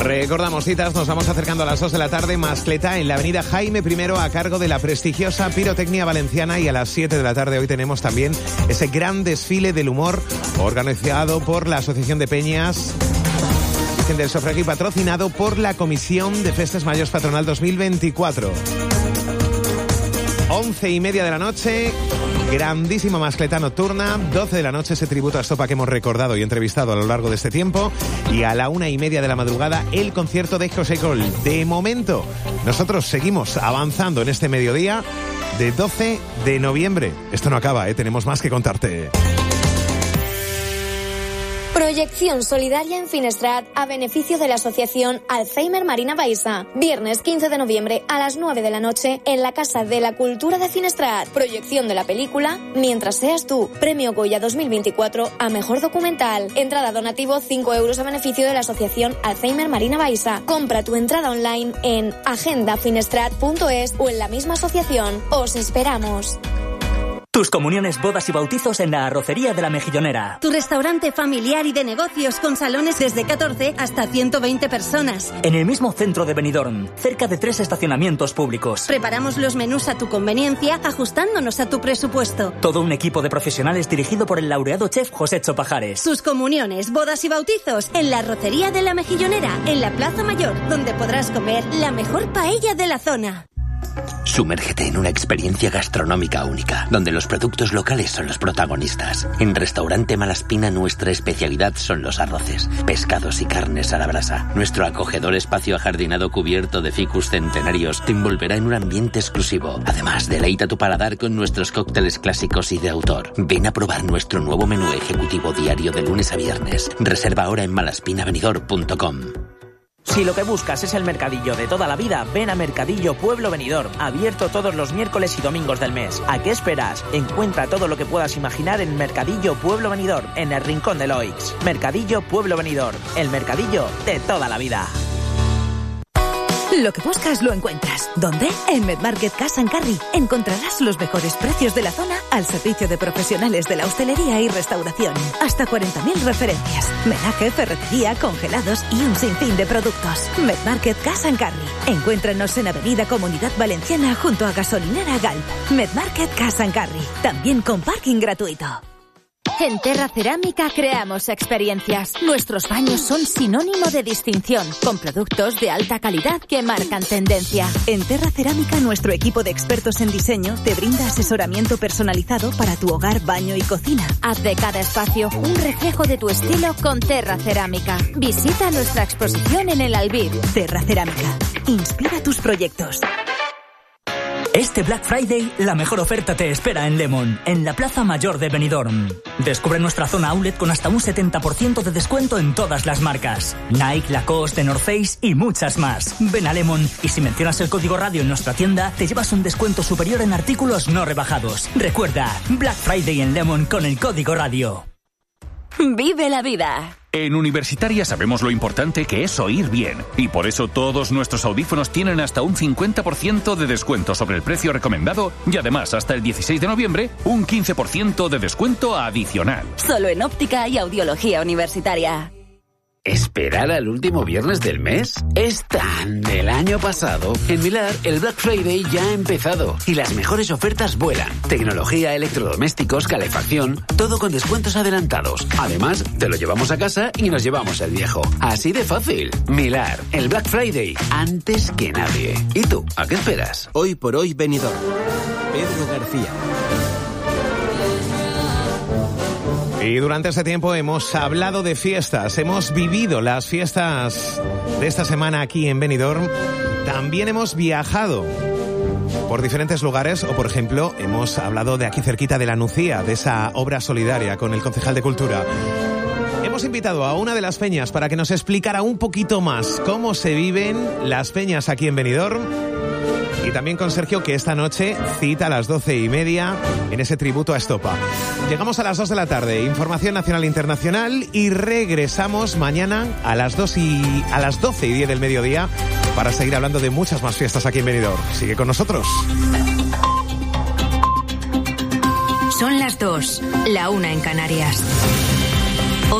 Recordamos citas, nos vamos acercando a las 2 de la tarde, Mascleta en la avenida Jaime I a cargo de la prestigiosa Pirotecnia Valenciana, y a las 7 de la tarde hoy tenemos también ese gran desfile del humor organizado por la Asociación de Peñas del Sofragui, patrocinado por la Comisión de Festes Mayores Patronal 2024. 11:30 de la noche, grandísima mascleta nocturna. 12 de la noche, ese tributo a Estopa que hemos recordado y entrevistado a lo largo de este tiempo. Y a la 1:30 de la madrugada, el concierto de José Coll. De momento, nosotros seguimos avanzando en este mediodía de 12 de noviembre. Esto no acaba, tenemos más que contarte. Proyección solidaria en Finestrat a beneficio de la Asociación Alzheimer Marina Baixa. Viernes 15 de noviembre a las 9 de la noche en la Casa de la Cultura de Finestrat. Proyección de la película Mientras seas tú. Premio Goya 2024 a Mejor Documental. Entrada donativo 5 euros a beneficio de la Asociación Alzheimer Marina Baixa. Compra tu entrada online en agendafinestrat.es o en la misma asociación. Os esperamos. Tus comuniones, bodas y bautizos en la Arrocería de la Mejillonera. Tu restaurante familiar y de negocios con salones desde 14 hasta 120 personas. En el mismo centro de Benidorm, cerca de 3 estacionamientos públicos. Preparamos los menús a tu conveniencia, ajustándonos a tu presupuesto. Todo un equipo de profesionales dirigido por el laureado chef José Pajares. Tus comuniones, bodas y bautizos en la Arrocería de la Mejillonera, en la Plaza Mayor, donde podrás comer la mejor paella de la zona. Sumérgete en una experiencia gastronómica única, donde los productos locales son los protagonistas. En Restaurante Malaspina nuestra especialidad son los arroces, pescados y carnes a la brasa. Nuestro acogedor espacio ajardinado cubierto de ficus centenarios te envolverá en un ambiente exclusivo. Además, deleita tu paladar con nuestros cócteles clásicos y de autor. Ven a probar nuestro nuevo menú ejecutivo diario de lunes a viernes. Reserva ahora en malaspinabenidorm.com. Si lo que buscas es el mercadillo de toda la vida, ven a Mercadillo Pueblo Benidorm, abierto todos los miércoles y domingos del mes. ¿A qué esperas? Encuentra todo lo que puedas imaginar en Mercadillo Pueblo Benidorm, en el rincón de Loix. Mercadillo Pueblo Benidorm, el mercadillo de toda la vida. Lo que buscas lo encuentras. ¿Dónde? En Medmarket Cash & Carry. Encontrarás los mejores precios de la zona al servicio de profesionales de la hostelería y restauración. Hasta 40.000 referencias. Menaje, ferretería, congelados y un sinfín de productos. Medmarket Cash & Carry. Encuéntranos en Avenida Comunidad Valenciana junto a Gasolinera Galp. Medmarket Cash & Carry. También con parking gratuito. En Terra Cerámica creamos experiencias. Nuestros baños son sinónimo de distinción, con productos de alta calidad que marcan tendencia. En Terra Cerámica, nuestro equipo de expertos en diseño te brinda asesoramiento personalizado para tu hogar, baño y cocina. Haz de cada espacio un reflejo de tu estilo con Terra Cerámica. Visita nuestra exposición en el Albir. Terra Cerámica. Inspira tus proyectos. Este Black Friday, la mejor oferta te espera en Lemon, en la Plaza Mayor de Benidorm. Descubre nuestra zona outlet con hasta un 70% de descuento en todas las marcas. Nike, Lacoste, North Face y muchas más. Ven a Lemon y si mencionas el código radio en nuestra tienda, te llevas un descuento superior en artículos no rebajados. Recuerda, Black Friday en Lemon con el código radio. Vive la vida. En Universitaria sabemos lo importante que es oír bien y por eso todos nuestros audífonos tienen hasta un 50% de descuento sobre el precio recomendado y además hasta el 16 de noviembre un 15% de descuento adicional. Solo en óptica y audiología universitaria. ¿Esperar al último viernes del mes? Es tan del año pasado. En Milar, el Black Friday ya ha empezado y las mejores ofertas vuelan. Tecnología, electrodomésticos, calefacción, todo con descuentos adelantados. Además, te lo llevamos a casa y nos llevamos el viejo. Así de fácil. Milar, el Black Friday, antes que nadie. ¿Y tú, a qué esperas? Hoy por hoy, Benidorm. Pedro García. Y durante este tiempo hemos hablado de fiestas, hemos vivido las fiestas de esta semana aquí en Benidorm. También hemos viajado por diferentes lugares o, por ejemplo, hemos hablado de aquí cerquita de La Nucía, de esa obra solidaria con el concejal de Cultura. Hemos invitado a una de las peñas para que nos explicara un poquito más cómo se viven las peñas aquí en Benidorm. Y también con Sergio, que esta noche cita a las 12:30 en ese tributo a Estopa. Llegamos a las 2 de la tarde, información nacional e internacional, y regresamos mañana a las 12:10 del mediodía para seguir hablando de muchas más fiestas aquí en Benidorm. Sigue con nosotros. Son las 2, la 1 en Canarias.